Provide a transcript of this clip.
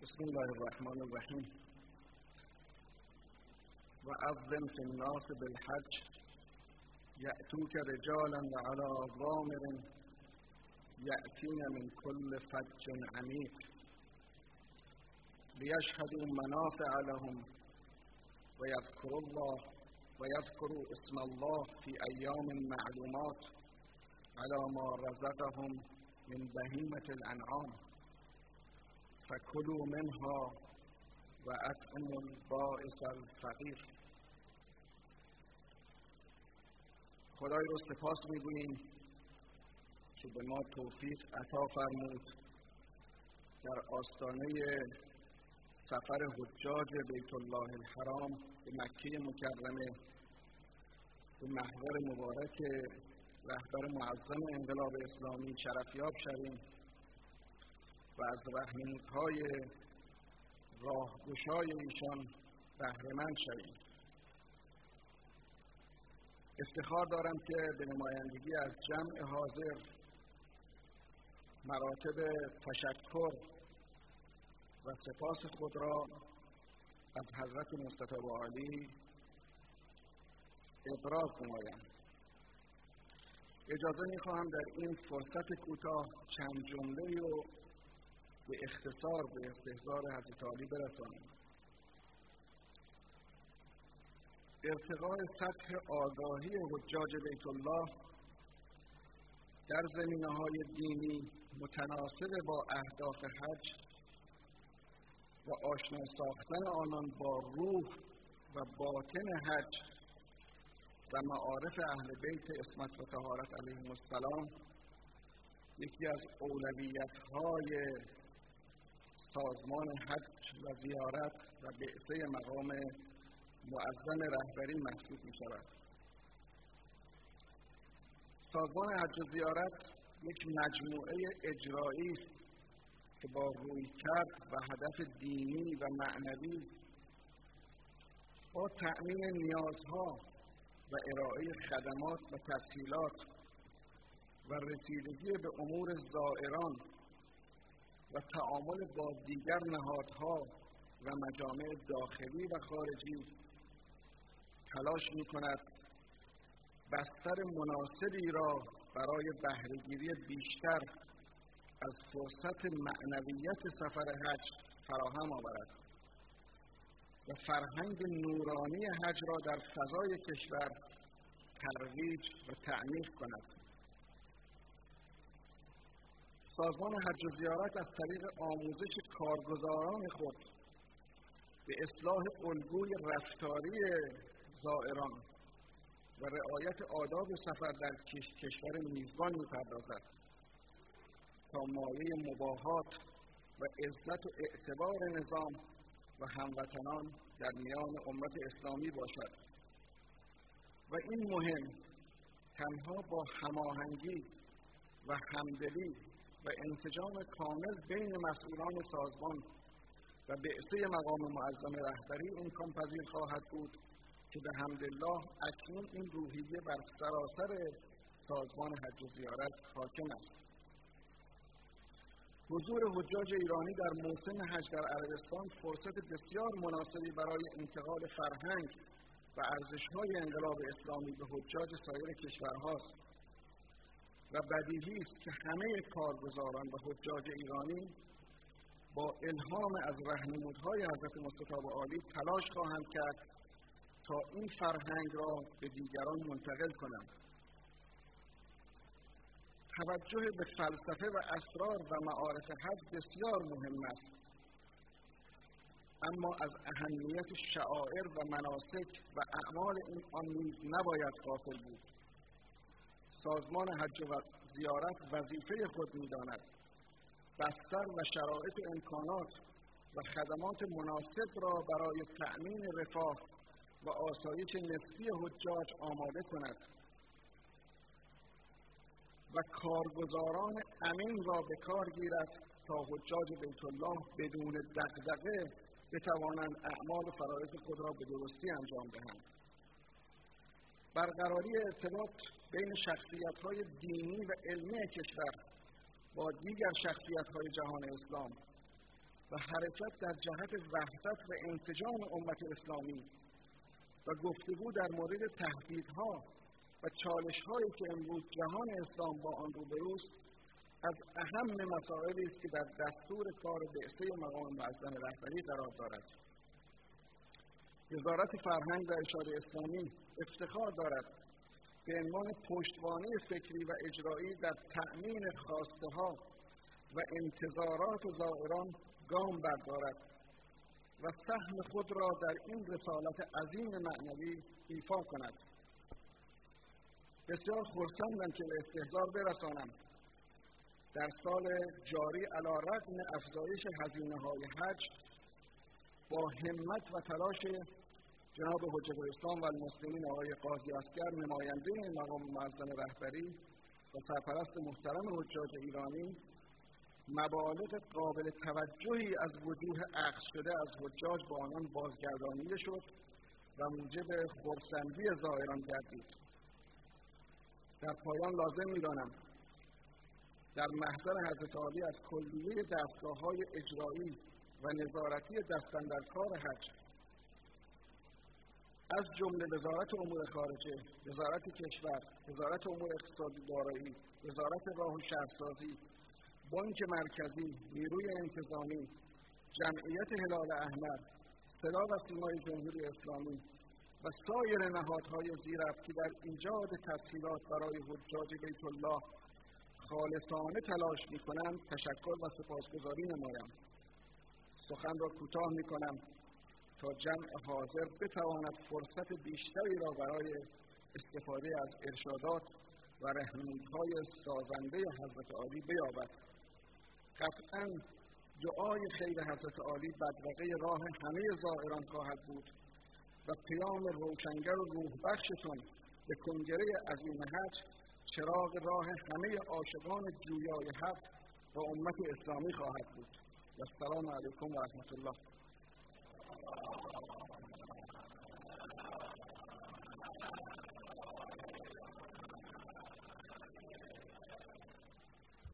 بسم الله الرحمن الرحیم. و اذن فی الناس بالحج یأتوک رجالا وعلی ضامر یأتین من کل فج عمیق لیشهدوا منافع لهم و یذکروا اسم الله فی ایام معلومات علی ما رزقهم من بهیمة الانعام فکلوا منها و اطعموا البائس الفقیر. خدای رو سپاس می‌گوییم که به ما توفیق عطا فرمود در آستانه سفر حجاج بیت الله الحرام به مکه مکرمه به محور مبارک رهبر معظم انقلاب اسلامی شرفیاب شویم و از رهنمودهای راهگشای ایشان بهره‌مند شویم. افتخار دارم که به نمایندگی از جمع حاضر مراتب تشکر و سپاس خود را از حضرت مصطفی عالی ابراز نمایم. اجازه می‌خواهم در این فرصت کوتاه چند جمله‌ای رو به اختصار به استحضار حضرت عالی برسانم. ارتقاء سطح آگاهی حجاج بیت الله در زمینه‌های دینی متناسب با اهداف حج و آشنا ساختن آنان با روح و باطن حج و معارف اهل بیت عصمت و طهارت علیهم السلام یکی از اولویت‌های سازمان حج و زیارت و بعثه مقام معظم رهبری محسوب می شود. سازمان حج و زیارت یک مجموعه اجرایی است که با رویکرد و هدف دینی و معنوی با تأمین نیازها و ارائه خدمات و تسهیلات و رسیدگی به امور زائران و تعامل با دیگر نهادها و مجامع داخلی و خارجی تلاش می‌کند بستر مناسبی را برای بهره‌گیری بیشتر از فرصت معنویت سفر حج فراهم آورد و فرهنگ نورانی حج را در فضای کشور ترویج و تعمیق کند. سازمان حج و زیارت از طریق آموزش کارگزاران خود به اصلاح الگوی رفتاری زائران و رعایت آداب سفر در کشور میزبان می‌پردازد تا مایه مباهات و عزت و اعتبار نظام و هموطنان در میان امت اسلامی باشد و این مهم تنها با هماهنگی و همدلی و انسجام کامل بین مسئولان سازمان و بعثه مقام معظم رهبری امکان پذیر خواهد بود که به حمدالله اکنون این روحیه بر سراسر سازمان حج و زیارت حاکم است. حضور حجاج ایرانی در موسم حج در عربستان فرصت بسیار مناسبی برای انتقال فرهنگ و ارزش‌های انقلاب اسلامی به حجاج سایر کشورهاست و بدیهی است که همه کارگزاران و حجاج ایرانی با الهام از رهنمودهای حضرت مصطفی عالی تلاش خواهند کرد تا این فرهنگ را به دیگران منتقل کنند. توجه به فلسفه و اسرار و معارف حج بسیار مهم است، اما از اهمیت شعائر و مناسک و اعمال آن نیز نباید غافل بود. سازمان حج و زیارت وظیفه خود می‌داند بستر و شرایط و امکانات و خدمات مناسب را برای تأمین رفاه و آسایش نسبی حجاج آماده کند و کارگزاران امین را به کار گیرد تا حجاج بیت الله بدون دغدغه بتوانند اعمال و فرایض خود را به درستی انجام دهند. برقراری ارتباط بین شخصیت‌های دینی و علمی کشور با دیگر شخصیت‌های جهان اسلام و حرکت در جهت وحدت و انسجام امت اسلامی و گفتگو در مورد تهدیدها و چالش‌هایی که امروز جهان اسلام با آن روبروست از اهم مسائلی است که در دستور کار بعثه مقام معظم رهبری قرار دارد. وزارت فرهنگ و ارشاد اسلامی افتخار دارد به عنوان پشتوانه فکری و اجرایی در تأمین خواسته‌ها و انتظارات زائران گام بردارد و سهم خود را در این رسالت عظیم معنوی ایفا کند. بسیار خرسندم که به استحضار برسانم در سال جاری علی‌رغم افزایش هزینه‌های حج با همت و تلاش جناب حجت الاسلام و المسلمین آقای قاضی عسکر، نماینده مقام معظم رهبری و سرپرست محترم حجاج ایرانی، مبالغ قابل توجهی از وجوه عقد شده از حجاج با آنان بازگردانیده شد و موجب خرسندی زائران گردید. در پایان لازم می‌دانم در محضر حضرت عالی از کلیه دستگاه‌های اجرایی و نظارتی دستاندرکار حج از جمله وزارت امور خارجه، وزارت کشور، وزارت امور اقتصادی دارایی، وزارت راه و شهرسازی، بانک مرکزی، نیروی انتظامی، جمعیت هلال احمر، صدا و سیمای جمهوری اسلامی و سایر نهادهای زیرفت که در ایجاد تسهیلات برای حجاج بیت الله خالصانه تلاش می‌کنند تشکر و سپاسگزاری نمایم. سخن را کوتاه می‌کنم تا جمع حاضر بتواند فرصت بیشتری را برای استفاده از ارشادات و رهنمودهای سازنده حضرت عالی بیابد. قطعاً دعای خیر حضرت عالی بدرقه راه همه زائران خواهد بود و پیام روشنگر و روح بخشتون به کنگره عظیم حج چراغ راه همه عاشقان جویای حق و امت اسلامی خواهد بود. و السلام علیکم و رحمت الله.